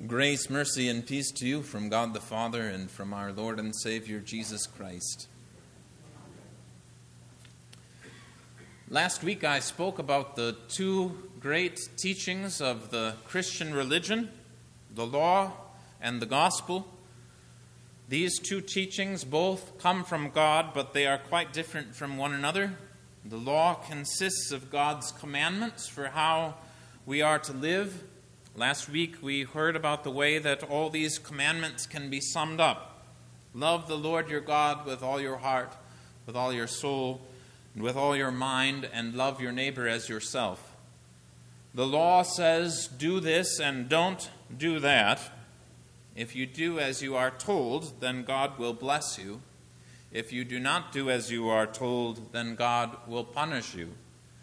Grace, mercy, and peace to you from God the Father and from our Lord and Savior Jesus Christ. Last week I spoke about the two great teachings of the Christian religion, the law and the gospel. These two teachings both come from God, but they are quite different from one another. The law consists of God's commandments for how we are to live. Last week we heard about the way that all these commandments can be summed up. Love the Lord your God with all your heart, with all your soul, and with all your mind, and love your neighbor as yourself. The law says, do this and don't do that. If you do as you are told, then God will bless you. If you do not do as you are told, then God will punish you.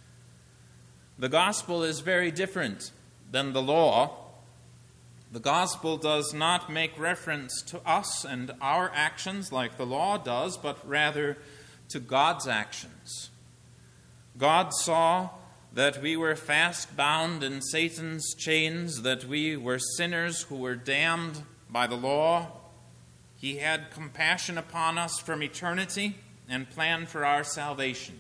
The gospel is very different than the law. The gospel does not make reference to us and our actions like the law does, but rather to God's actions. God saw that we were fast bound in Satan's chains, that we were sinners who were damned by the law. He had compassion upon us from eternity and planned for our salvation.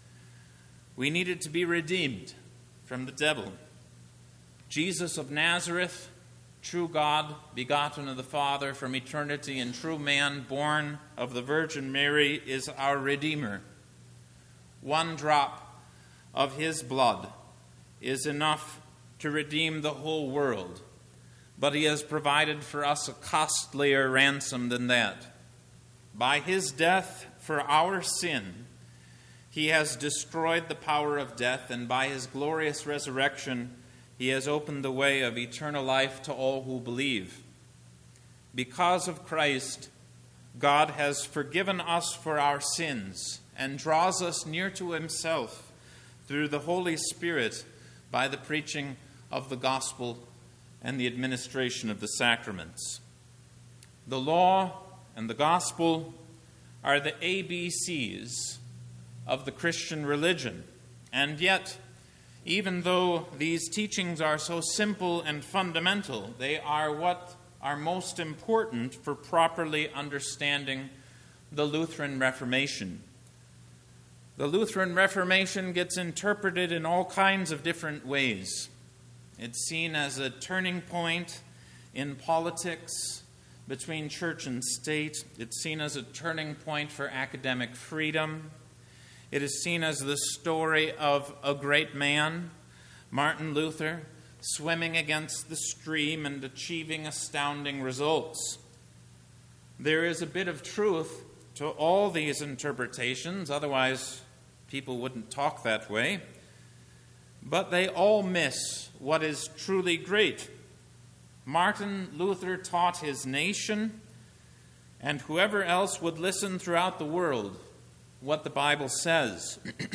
We needed to be redeemed from the devil. Jesus of Nazareth, true God, begotten of the Father from eternity, and true man, born of the Virgin Mary, is our Redeemer. One drop of his blood is enough to redeem the whole world, but he has provided for us a costlier ransom than that. By his death for our sin, he has destroyed the power of death, and by his glorious resurrection, he has opened the way of eternal life to all who believe. Because of Christ, God has forgiven us for our sins and draws us near to himself through the Holy Spirit by the preaching of the gospel and the administration of the sacraments. The law and the gospel are the ABCs of the Christian religion, and yet, even though these teachings are so simple and fundamental, they are what are most important for properly understanding the Lutheran Reformation. The Lutheran Reformation gets interpreted in all kinds of different ways. It's seen as a turning point in politics between church and state. It's seen as a turning point for academic freedom. It is seen as the story of a great man, Martin Luther, swimming against the stream and achieving astounding results. There is a bit of truth to all these interpretations, otherwise people wouldn't talk that way. But they all miss what is truly great. Martin Luther taught his nation, and whoever else would listen throughout the world, what the Bible says.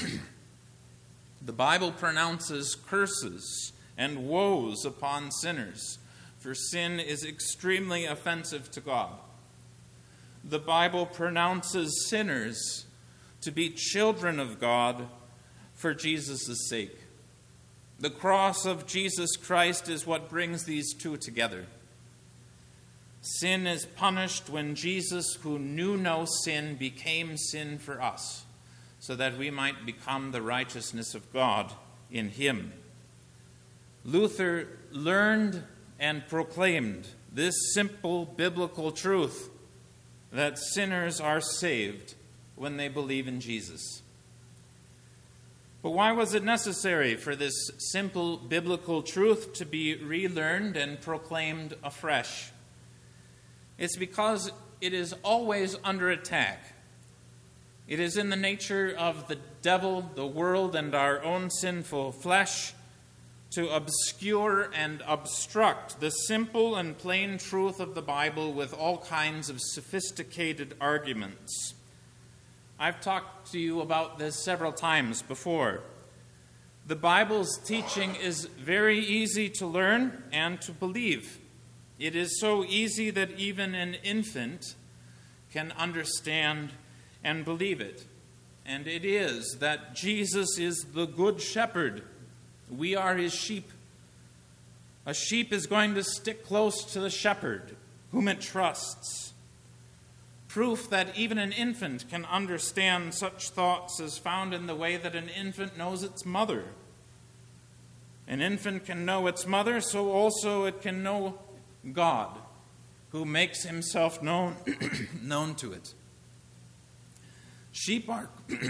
The Bible pronounces curses and woes upon sinners, for sin is extremely offensive to God. The Bible pronounces sinners to be children of God for Jesus' sake. The cross of Jesus Christ is what brings these two together. Sin is punished when Jesus, who knew no sin, became sin for us, so that we might become the righteousness of God in him. Luther learned and proclaimed this simple biblical truth, that sinners are saved when they believe in Jesus. But why was it necessary for this simple biblical truth to be relearned and proclaimed afresh? It's because it is always under attack. It is in the nature of the devil, the world, and our own sinful flesh to obscure and obstruct the simple and plain truth of the Bible with all kinds of sophisticated arguments. I've talked to you about this several times before. The Bible's teaching is very easy to learn and to believe. It is so easy that even an infant can understand and believe it. And it is that Jesus is the good shepherd. We are his sheep. A sheep is going to stick close to the shepherd, whom it trusts. Proof that even an infant can understand such thoughts is found in the way that an infant knows its mother. An infant can know its mother, so also it can know God, who makes himself known to it. Sheep are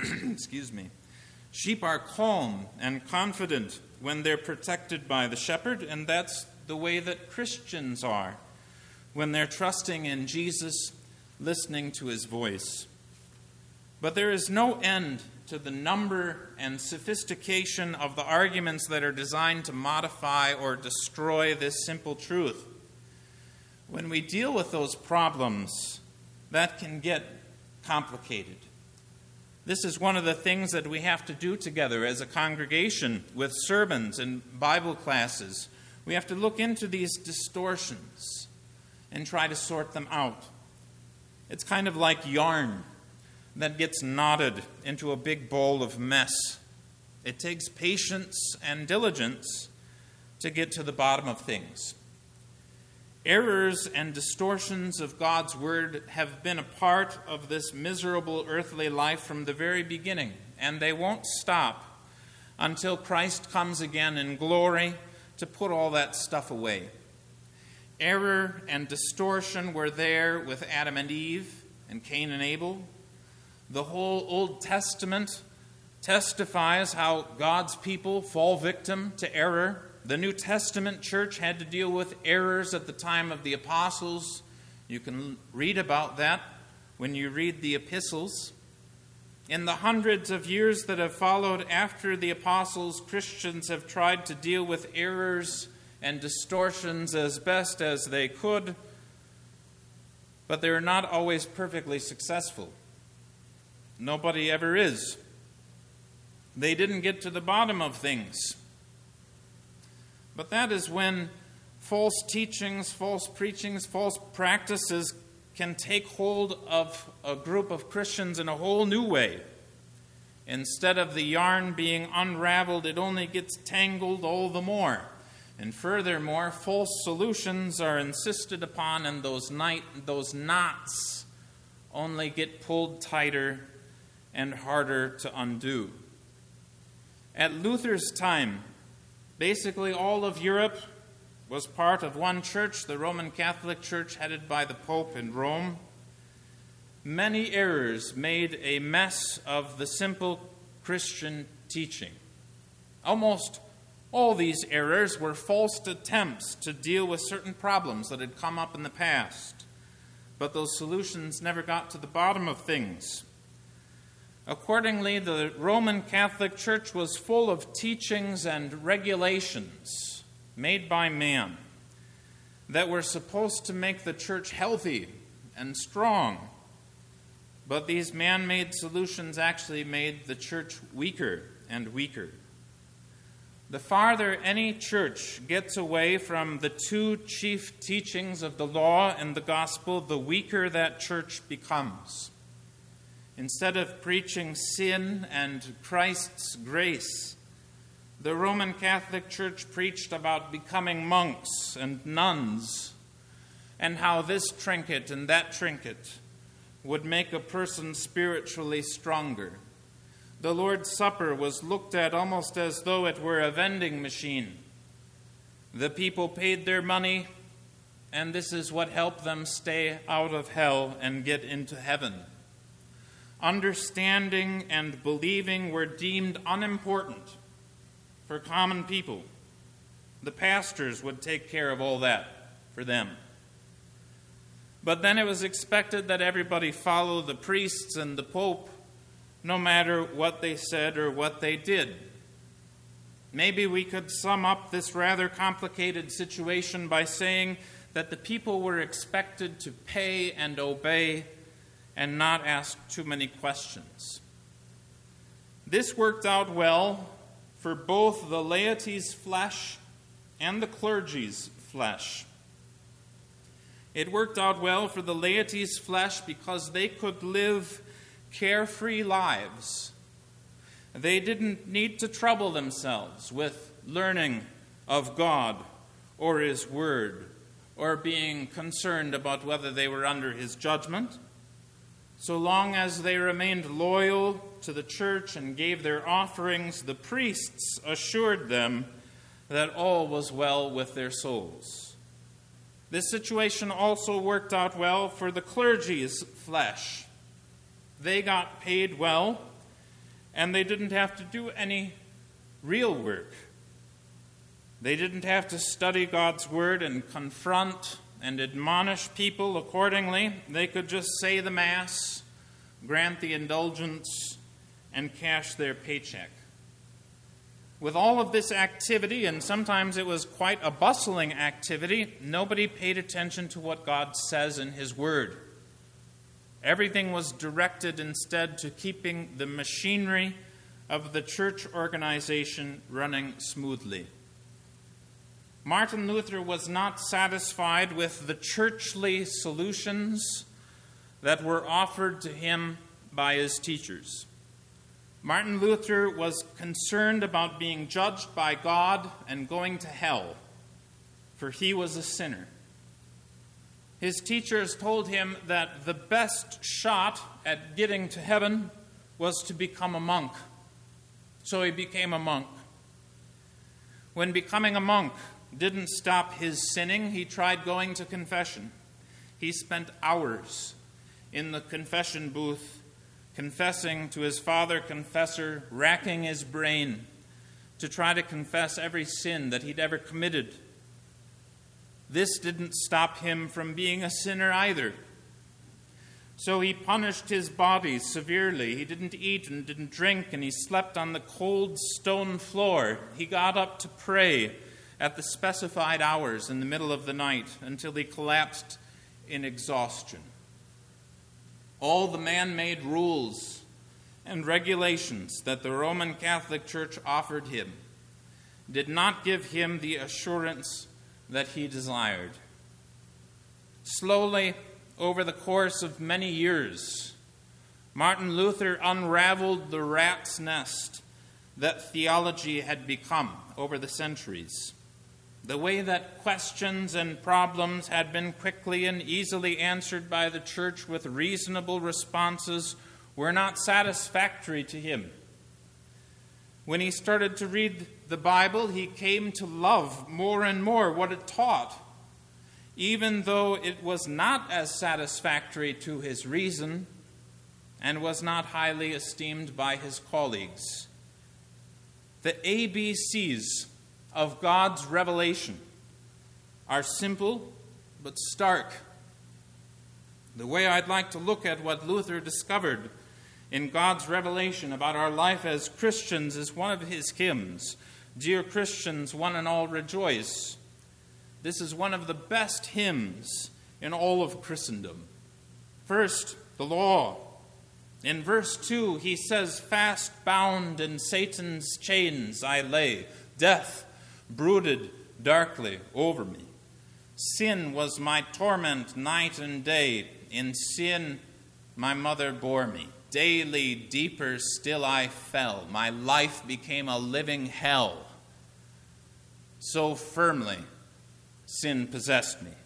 Sheep are calm and confident when they're protected by the shepherd, and that's the way that Christians are when they're trusting in Jesus, listening to his voice. But there is no end to the number and sophistication of the arguments that are designed to modify or destroy this simple truth. When we deal with those problems, that can get complicated. This is one of the things that we have to do together as a congregation with sermons and Bible classes. We have to look into these distortions and try to sort them out. It's kind of like yarn that gets knotted into a big ball of mess. It takes patience and diligence to get to the bottom of things. Errors and distortions of God's word have been a part of this miserable earthly life from the very beginning, and they won't stop until Christ comes again in glory to put all that stuff away. Error and distortion were there with Adam and Eve and Cain and Abel. The whole Old Testament testifies how God's people fall victim to error. The New Testament church had to deal with errors at the time of the apostles. You can read about that when you read the epistles. In the hundreds of years that have followed after the apostles, Christians have tried to deal with errors and distortions as best as they could, but they're not always perfectly successful. Nobody ever is. They didn't get to the bottom of things. But that is when false teachings, false preachings, false practices can take hold of a group of Christians in a whole new way. Instead of the yarn being unraveled, it only gets tangled all the more. And furthermore, false solutions are insisted upon, and those knots only get pulled tighter and harder to undo. At Luther's time, basically all of Europe was part of one church, the Roman Catholic Church headed by the Pope in Rome. Many errors made a mess of the simple Christian teaching. Almost all these errors were false attempts to deal with certain problems that had come up in the past, but those solutions never got to the bottom of things. Accordingly, the Roman Catholic Church was full of teachings and regulations made by man that were supposed to make the church healthy and strong. But these man-made solutions actually made the church weaker and weaker. The farther any church gets away from the two chief teachings of the law and the gospel, the weaker that church becomes. Instead of preaching sin and Christ's grace, the Roman Catholic Church preached about becoming monks and nuns, and how this trinket and that trinket would make a person spiritually stronger. The Lord's Supper was looked at almost as though it were a vending machine. The people paid their money, and this is what helped them stay out of hell and get into heaven. Understanding and believing were deemed unimportant for common people. The pastors would take care of all that for them. But then it was expected that everybody follow the priests and the Pope, no matter what they said or what they did. Maybe we could sum up this rather complicated situation by saying that the people were expected to pay and obey and not ask too many questions. This worked out well for both the laity's flesh and the clergy's flesh. It worked out well for the laity's flesh because they could live carefree lives. They didn't need to trouble themselves with learning of God or his word, or being concerned about whether they were under his judgment. So long as they remained loyal to the church and gave their offerings, the priests assured them that all was well with their souls. This situation also worked out well for the clergy's flesh. They got paid well, and they didn't have to do any real work. They didn't have to study God's word and confront and admonish people accordingly. They could just say the Mass, grant the indulgence, and cash their paycheck. With all of this activity, and sometimes it was quite a bustling activity, nobody paid attention to what God says in his word. Everything was directed instead to keeping the machinery of the church organization running smoothly. Martin Luther was not satisfied with the churchly solutions that were offered to him by his teachers. Martin Luther was concerned about being judged by God and going to hell, for he was a sinner. His teachers told him that the best shot at getting to heaven was to become a monk. So he became a monk. When becoming a monk didn't stop his sinning, he tried going to confession. He spent hours in the confession booth, confessing to his father confessor, racking his brain to try to confess every sin that he'd ever committed. This didn't stop him from being a sinner either. So he punished his body severely. He didn't eat and didn't drink, and he slept on the cold stone floor. He got up to pray at the specified hours in the middle of the night until he collapsed in exhaustion. All the man-made rules and regulations that the Roman Catholic Church offered him did not give him the assurance that he desired. Slowly, over the course of many years, Martin Luther unraveled the rat's nest that theology had become over the centuries. The way that questions and problems had been quickly and easily answered by the church with reasonable responses were not satisfactory to him. When he started to read the Bible, he came to love more and more what it taught, even though it was not as satisfactory to his reason and was not highly esteemed by his colleagues. The ABCs of God's revelation are simple but stark. The way I'd like to look at what Luther discovered in God's revelation about our life as Christians is one of his hymns, "Dear Christians, one and all rejoice." This is one of the best hymns in all of Christendom. First, the law. In verse 2, he says, "Fast bound in Satan's chains I lay. Death brooded darkly over me. Sin was my torment night and day. In sin my mother bore me. Daily deeper still I fell. My life became a living hell. So firmly sin possessed me."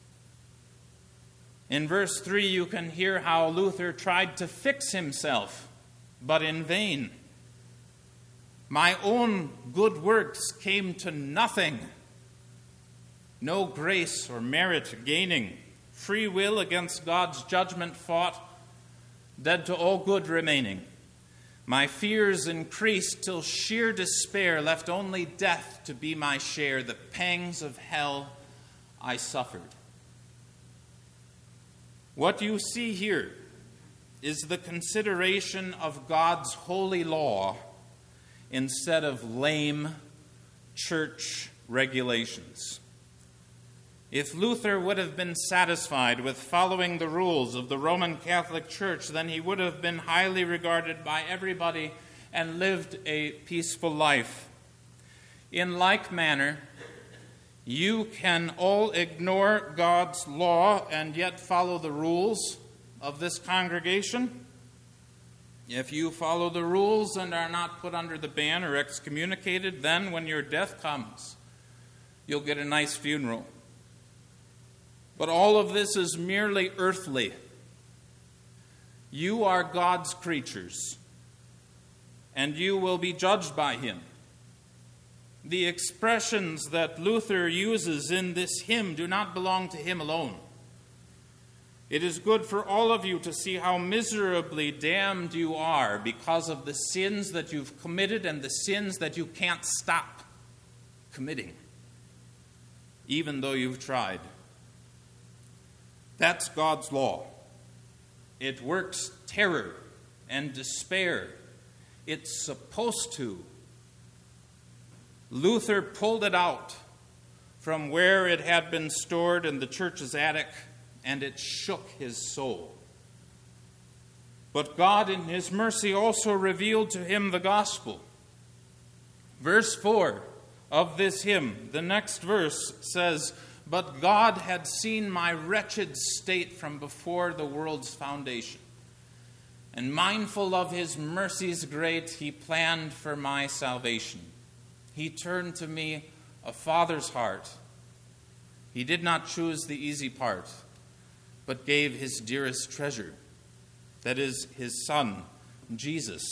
In verse 3, you can hear how Luther tried to fix himself, but in vain. "My own good works came to nothing. No grace or merit gaining. Free will against God's judgment fought. Dead to all good remaining. My fears increased till sheer despair left only death to be my share. The pangs of hell I suffered." What you see here is the consideration of God's holy law instead of lame church regulations. If Luther would have been satisfied with following the rules of the Roman Catholic Church, then he would have been highly regarded by everybody and lived a peaceful life. In like manner, you can all ignore God's law and yet follow the rules of this congregation. If you follow the rules and are not put under the ban or excommunicated, then when your death comes, you'll get a nice funeral. But all of this is merely earthly. You are God's creatures, and you will be judged by him. The expressions that Luther uses in this hymn do not belong to him alone. It is good for all of you to see how miserably damned you are because of the sins that you've committed and the sins that you can't stop committing, even though you've tried. That's God's law. It works terror and despair. It's supposed to. Luther pulled it out from where it had been stored in the church's attic, and it shook his soul. But God, in his mercy, also revealed to him the gospel. Verse 4 of this hymn, the next verse says, "But God had seen my wretched state from before the world's foundation. And mindful of his mercies great, he planned for my salvation. He turned to me a father's heart. He did not choose the easy part, but gave his dearest treasure, that is, his Son, Jesus."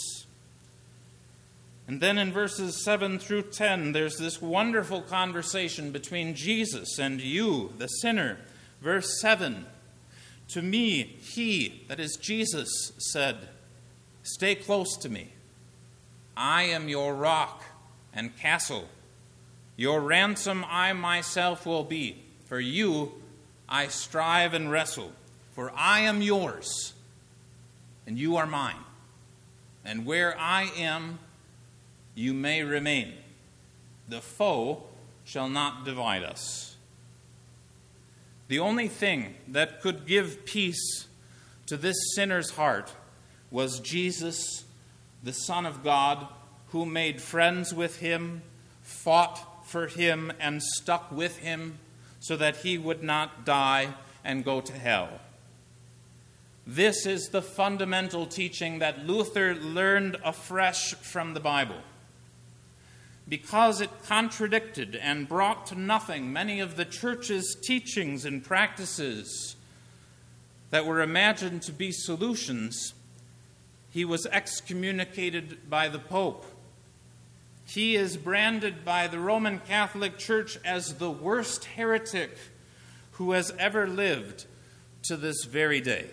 And then in verses 7 through 10, there's this wonderful conversation between Jesus and you, the sinner. Verse 7, "To me, he," that is Jesus, said, "Stay close to me. I am your rock and castle. Your ransom I myself will be. For you I strive and wrestle. For I am yours, and you are mine. And where I am, you may remain. The foe shall not divide us." The only thing that could give peace to this sinner's heart was Jesus, the Son of God, who made friends with him, fought for him, and stuck with him so that he would not die and go to hell. This is the fundamental teaching that Luther learned afresh from the Bible. Because it contradicted and brought to nothing many of the church's teachings and practices that were imagined to be solutions, he was excommunicated by the Pope. He is branded by the Roman Catholic Church as the worst heretic who has ever lived to this very day.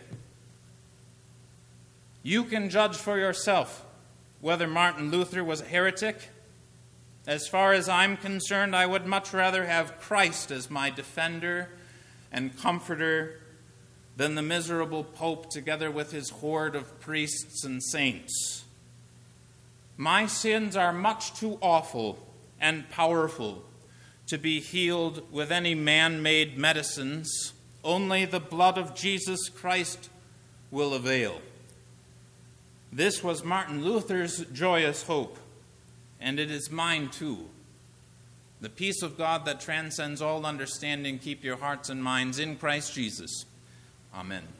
You can judge for yourself whether Martin Luther was a heretic. As far as I'm concerned, I would much rather have Christ as my defender and comforter than the miserable Pope together with his horde of priests and saints. My sins are much too awful and powerful to be healed with any man-made medicines. Only the blood of Jesus Christ will avail. This was Martin Luther's joyous hope, and it is mine too. The peace of God that transcends all understanding, keep your hearts and minds in Christ Jesus. Amen.